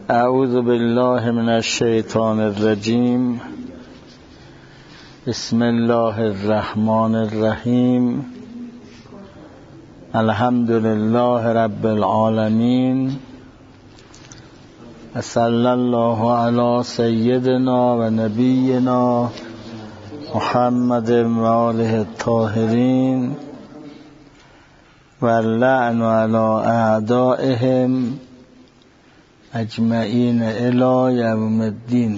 اعوذ بالله من الشیطان الرجیم. بسم الله الرحمن الرحیم. الحمد لله رب العالمین. صلی الله علی سیدنا و نبینا محمد و آله الطاهرین و اللعن علی اعدائهم اجمعین الی یوم الدین.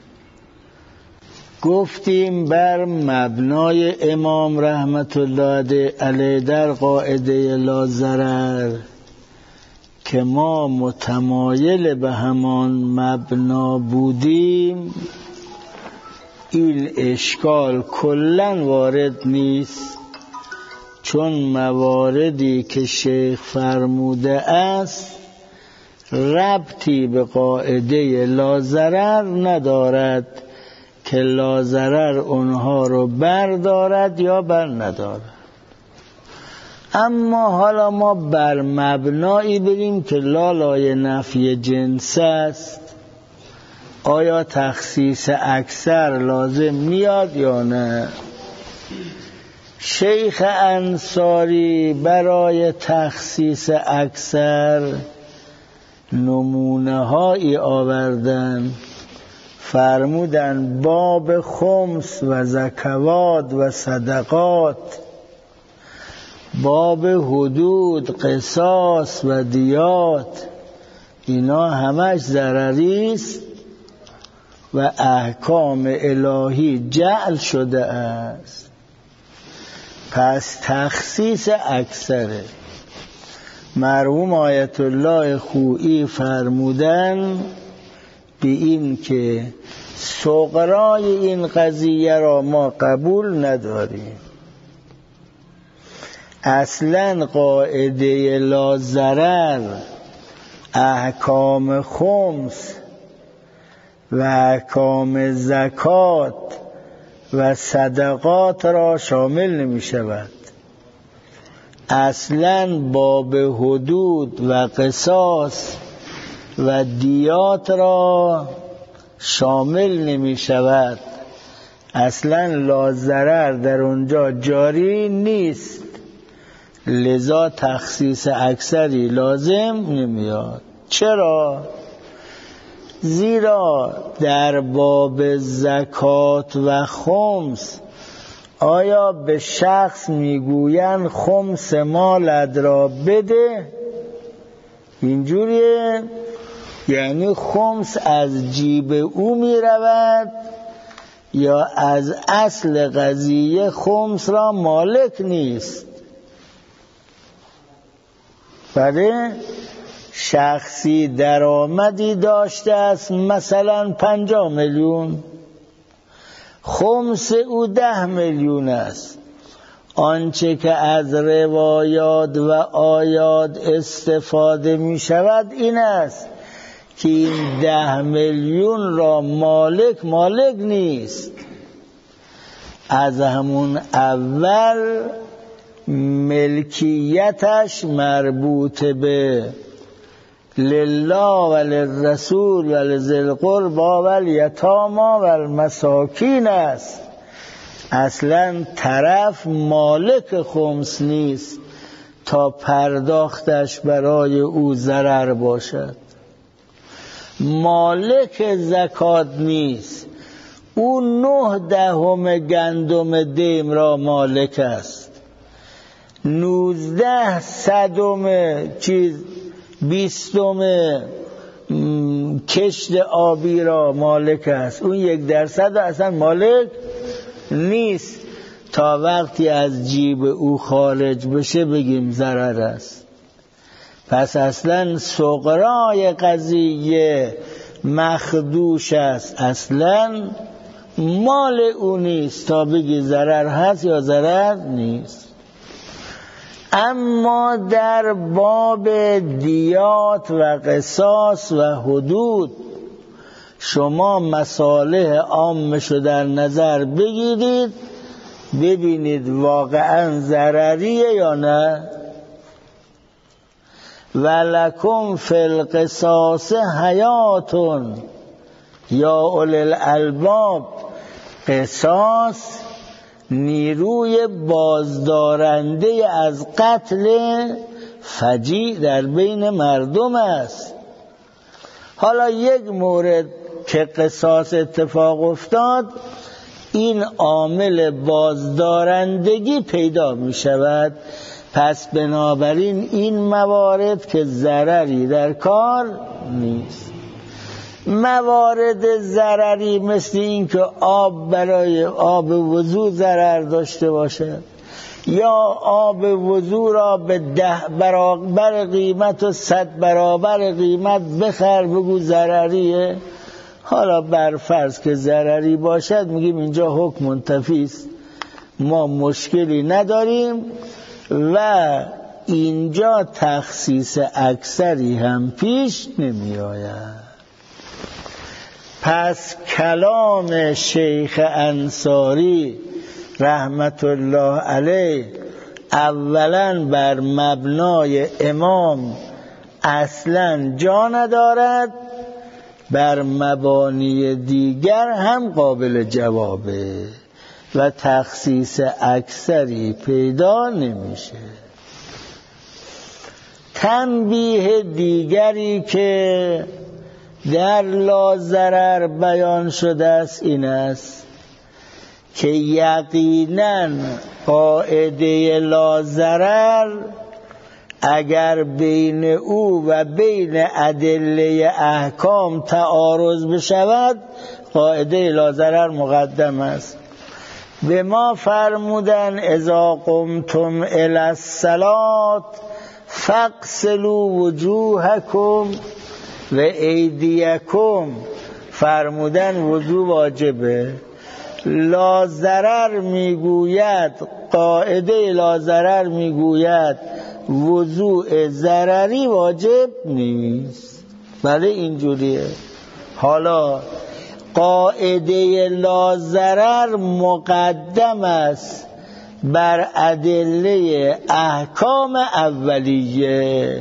گفتیم بر مبنای امام رحمت الله علیه در قاعده لا ضرر که ما متمایل به همان مبنا بودیم، این اشکال کلن وارد نیست، چون مواردی که شیخ فرموده است ربطی به قاعده لا ضرر ندارد که لا ضرر اونها رو بردارد یا بر ندارد. اما حالا ما بر مبنایی بریم که لالای نفی جنس است، آیا تخصیص اکثر لازم میاد یا نه؟ شیخ انصاری برای تخصیص اکثر نمونه هایی آوردن، فرمودن باب خمس و زکوات و صدقات، باب حدود، قصاص و دیات، اینا همش ضرری است و احکام الهی جعل شده است. پس تخصیص اکثره. مرحوم آیت الله خویی فرمودن به این که صغرای این قضیه را ما قبول نداریم. اصلا قاعده لا ضرر احکام خمس و احکام زکات و صدقات را شامل نمی شود. اصلا باب حدود و قصاص و دیات را شامل نمی شود. اصلا لا ضرر در اونجا جاری نیست، لذا تخصیص اکثری لازم نمیاد. چرا؟ زیرا در باب زکات و خمس آیا به شخص میگوین خمس مالت را بده؟ اینجوریه؟ یعنی خمس از جیب او می رود یا از اصل قضیه خمس را مالک نیست؟ بله، شخصی درآمدی داشته است، مثلا 50 میلیون، خمس او 10 میلیون است. آنچه که از روایات و آیات استفاده می شود این است که این 10 میلیون را مالک نیست. از همون اول ملکیتش مربوط به لله و للرسول و لذی القربی و الیتامی و المساکین است. اصلا طرف مالک خمس نیست تا پرداختش برای او ضرر باشد. مالک زکات نیست، او 9/10 گندم دیم را مالک است، 19/100 20 کشت آبی را مالک است. اون 1% اصلا مالک نیست تا وقتی از جیب او خارج بشه بگیم ضرر است. پس اصلا صغرای قضیه مخدوش است، اصلا مال او نیست تا بگی ضرر هست یا ضرر نیست. اما در باب دیات و قصاص و حدود شما مصالح عامشو در نظر بگیرید، ببینید واقعا ضرریه یا نه. ولکم فی القصاص حیاتون یا اولی الالباب. قصاص نیروی بازدارنده از قتل فجیع در بین مردم است. حالا یک مورد که قصاص اتفاق افتاد، این عامل بازدارندگی پیدا می شود. پس بنابراین این موارد که ضرری در کار نیست. موارد ضرری مثل این که آب برای آب وضو ضرر داشته باشد، یا آب وضو را به 10 برابر قیمت و 100 برابر قیمت بخر بگو ضرریه. حالا بر فرض که ضرری باشد میگیم اینجا حکم منتفی است، ما مشکلی نداریم و اینجا تخصیص اکثری هم پیش نمی آید. پس کلام شیخ انصاری رحمت الله علیه اولا بر مبنای امام اصلا جا ندارد، بر مبانی دیگر هم قابل جوابه و تخصیص اکثری پیدا نمیشه. تنبیه دیگری که در لا ضرر بیان شده است این است که یقینا قاعده لا ضرر اگر بین او و بین ادله احکام تعارض بشود، قاعده لا ضرر مقدم است. به ما فرمودن اذا قمتم الی الصلاة فاغسلوا وجوهکم و ایدیکم. فرمودن وضو واجبه. لا ضرر میگوید، قاعده لا ضرر میگوید وضوء ضرری واجب نیست. بله اینجوریه. حالا قاعده لا ضرر مقدم است بر ادله احکام اولیه.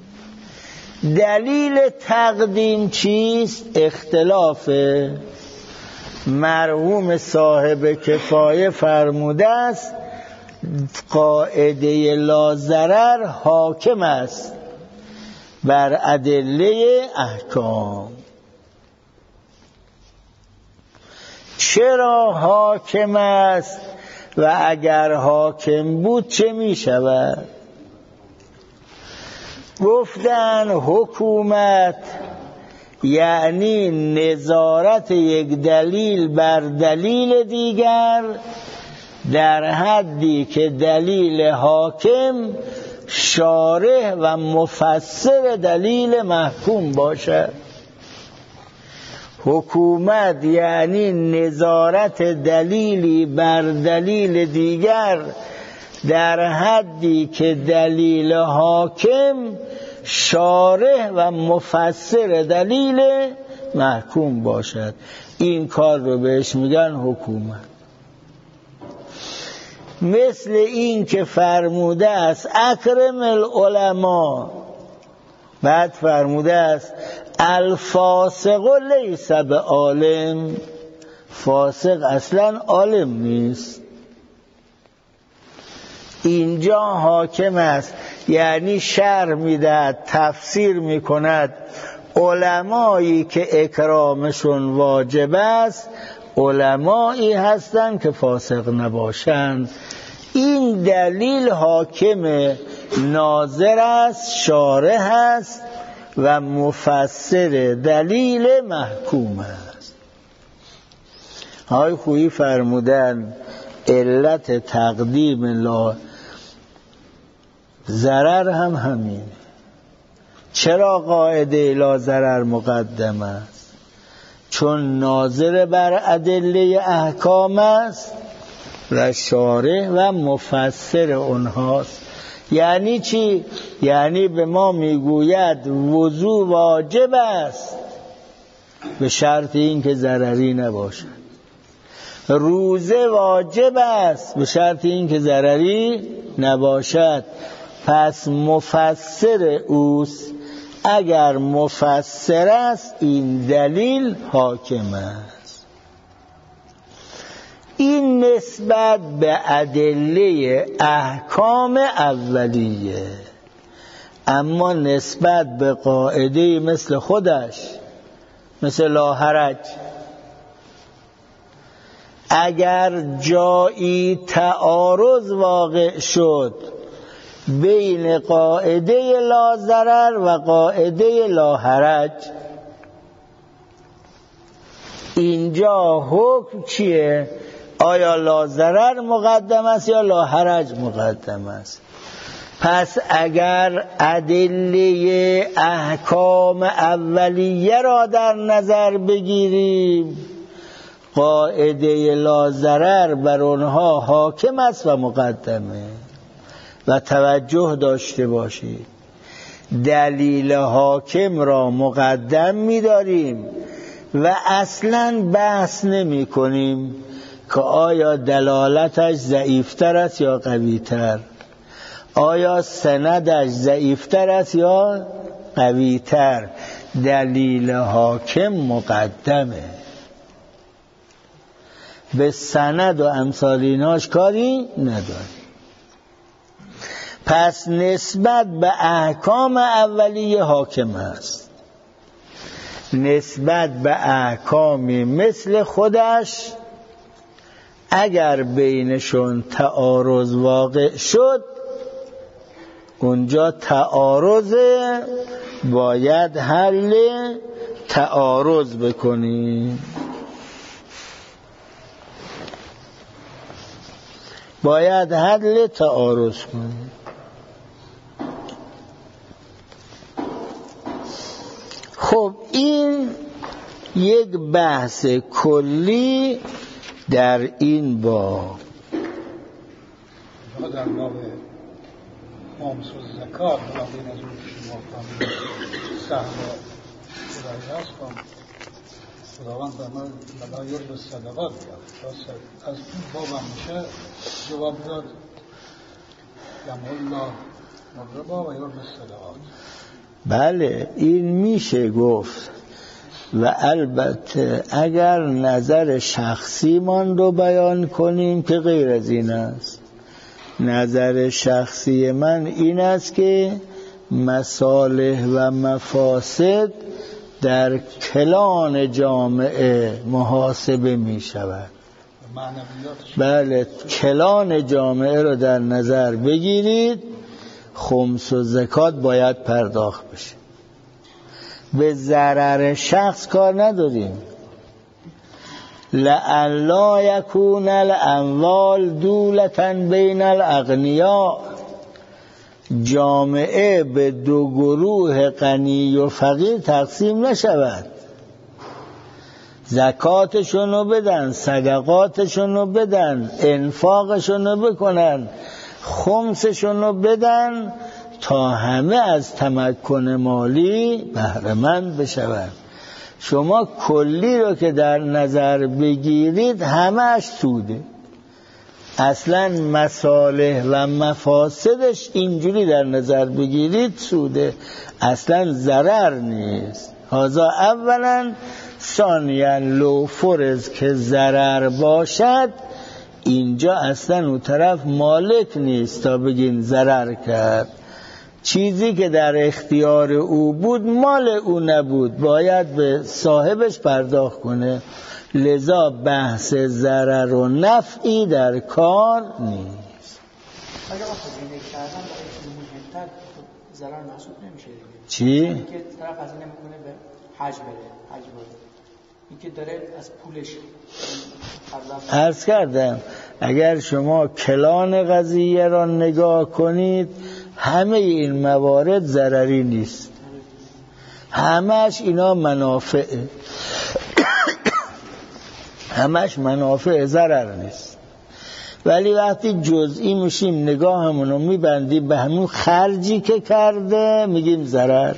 دلیل تقدیم چیست؟ اختلافه. مرحوم صاحب کفایه فرموده است قاعده لا ضرر حاکم است بر ادله احکام. چرا حاکم است و اگر حاکم بود چه می شود؟ گفتن حکومت یعنی نظارت یک دلیل بر دلیل دیگر در حدی که دلیل حاکم شارح و مفسر دلیل محکوم باشد. حکومت یعنی نظارت دلیلی بر دلیل دیگر در حدی که دلیل حاکم شارح و مفسر دلیل محکوم باشد. این کار رو بهش میگن حکومت. مثل این که فرموده است اکرم العلماء، بعد فرموده است الفاسق لیس بعالم. فاسق اصلا عالم نیست. اینجا حاکم است یعنی شرح میدهد، تفسیر میکند علمایی که اکرامشون واجب است علمایی هستند که فاسق نباشند. این دلیل حاکم ناظر است، شارح است و مفسر دلیل محکوم است. های خویی فرمودن علت تقدیم لا ضرر هم همین. چرا قاعده لا ضرر مقدم است؟ چون ناظر بر ادله احکام است و شارح و مفسر اونهاست. یعنی چی؟ یعنی به ما میگوید وضو واجب است به شرط این که ضرری نباشد. روزه واجب است به شرط این که ضرری نباشد. پس مفسر اوست. اگر مفسر است این دلیل حاکم است. این نسبت به ادله احکام اولیه، اما نسبت به قاعده مثل خودش، مثل لا حرج، اگر جایی تعارض واقع شد بین قاعده لا ضرر و قاعده لا حرج، اینجا حکم چیه؟ آیا لا ضرر مقدم است یا لا حرج مقدم است؟ پس اگر ادله احکام اولیه را در نظر بگیریم، قاعده لا ضرر بر آنها حاکم است و مقدمه. و توجه داشته باشید دلیل حاکم را مقدم می‌داریم و اصلاً بحث نمی کنیم که آیا دلالتش ضعیفتر است یا قویتر، آیا سندش ضعیفتر است یا قویتر. دلیل حاکم مقدمه، به سند و امثال ایناش کاری نداریم. پس نسبت به احکام اولیه حاکم است، نسبت به احکامی مثل خودش اگر بینشون تعارض واقع شد، اونجا تعارض باید حل تعارض بکنیم، باید حل تعارض کنیم. خب این یک بحث کلی در این باب. در باب خمس و زکات بین از اون شما فهمید سهم خدایی هست کن خداوند فرمود بلا یرد صدقات بیاد. از این باب هم میشه جواب داد یمحو الله الربا و یرد صدقات. بله این میشه گفت. و البته اگر نظر شخصی من رو بیان کنیم که غیر از این است. نظر شخصی من این است که مصالح و مفاسد در کلان جامعه محاسبه می شود. بله کلان جامعه رو در نظر بگیرید، خمس و زکات باید پرداخت بشه. به ضرر شخص کار نداریم. لئلا یکون الاموال دولة بین الاغنیاء، جامعه به دو گروه غنی و فقیر تقسیم نشود. زکاتشونو بدن، صدقاتشونو بدن، انفاقشونو بکنن، خمسشونو بدن تا همه از تمکن مالی بهره‌مند بشوند. شما کلی رو که در نظر بگیرید همه‌اش سوده. اصلا مصالح و مفاسدش اینجوری در نظر بگیرید سوده، اصلا ضرر نیست. هذا اولا. ثانیا لو فرض که ضرر باشد، اینجا اصلا اون طرف مالک نیست تا بگین ضرر کرد. چیزی که در اختیار او بود مال او نبود، باید به صاحبش پرداخت کنه. لذا بحث ضرر و نفعی در کار نیست. اگر آخرینه کردن برای مهمتر ضرر محسوب نمیشه دیگه. چی؟ اینکه طرف از این نمیکنه به حج بره، حج بره. اینکه داره از پولش عرض کردم اگر شما کلان قضیه را نگاه کنید همه این موارد ضرری نیست، همش اینا منافعه، همش منافع ضرر نیست. ولی وقتی جزئی میشیم نگاهمونو میبندیم به همون خرجی که کرده میگیم ضرر.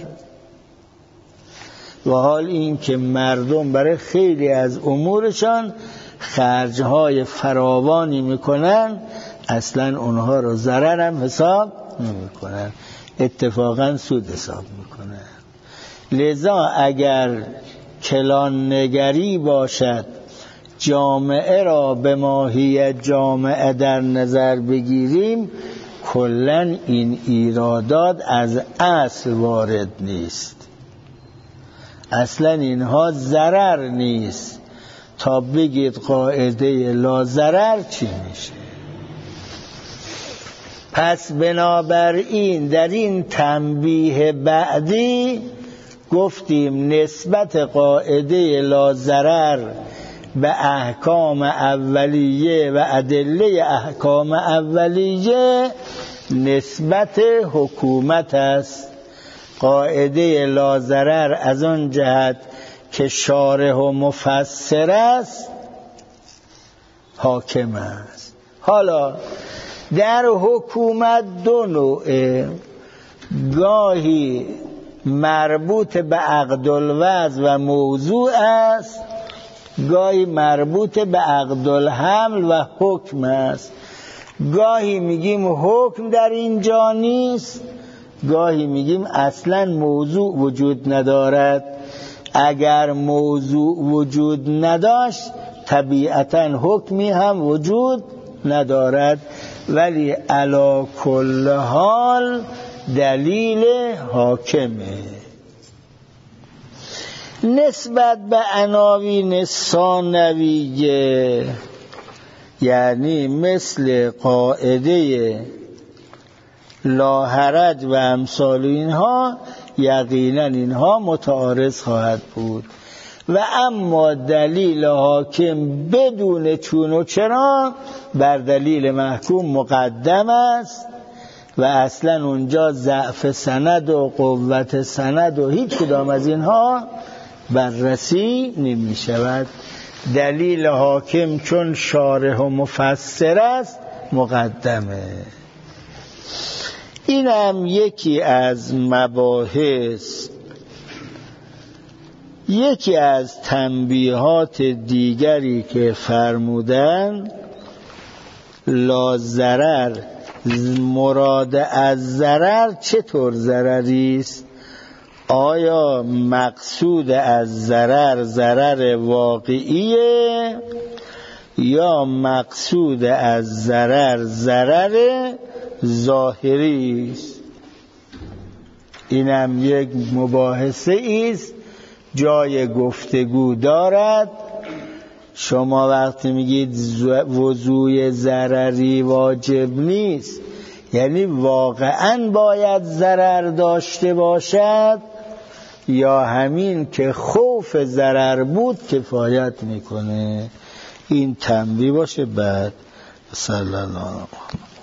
و حال این که مردم برای خیلی از امورشان خرجهای فراوانی میکنن، اصلا اونها رو ضرر هم حساب نمی کنن، اتفاقا سود حساب میکنن. لذا اگر کلان نگری باشد، جامعه را به ماهیت جامعه در نظر بگیریم، کلن این ایرادات از اصل وارد نیست، اصلا اینها ضرر نیست. تا بگید قاعده لا ضرر چی میشه؟ پس بنابراین در این تنبیه بعدی گفتیم نسبت قاعده لا ضرر به احکام اولیه و ادله احکام اولیه نسبت حکومت است. قاعده لا ضرر از آن جهت که شارح و مفسر است حاکم است. حالا در حکومت دو نوعه، گاهی مربوط به عقد الوضع و موضوع است، گاهی مربوط به عقد الحمل و حکم است. گاهی میگیم حکم در اینجا نیست، گاهی میگیم اصلا موضوع وجود ندارد. اگر موضوع وجود نداشت طبیعتا حکمی هم وجود ندارد، ولی علی کل حال دلیل حاکمه. نسبت به عناوین ثانویه، یعنی مثل قاعده لا حرج و امثال اینها، یقینا اینها متعارض خواهد بود. و اما دلیل حاکم بدون چون و چرا بر دلیل محکوم مقدم است و اصلا اونجا ضعف سند و قوت سند و هیچ کدام از اینها بررسی نمی شود. دلیل حاکم چون شارح و مفسر است مقدمه. این هم یکی از مباحث. یکی از تنبیهات دیگری که فرمودن، لا ضرر، مراد از ضرر چطور ضرری است؟ آیا مقصود از ضرر ضرر واقعیه یا مقصود از ضرر ضرر ظاهری است؟ اینم یک مباحثه است، جای گفتگو دارد. شما وقتی میگید وضوع ضرری واجب نیست، یعنی واقعاً باید ضرر داشته باشد یا همین که خوف ضرر بود کفایت میکنه؟ این تنبیه باشه. بعد صلی الله علیه و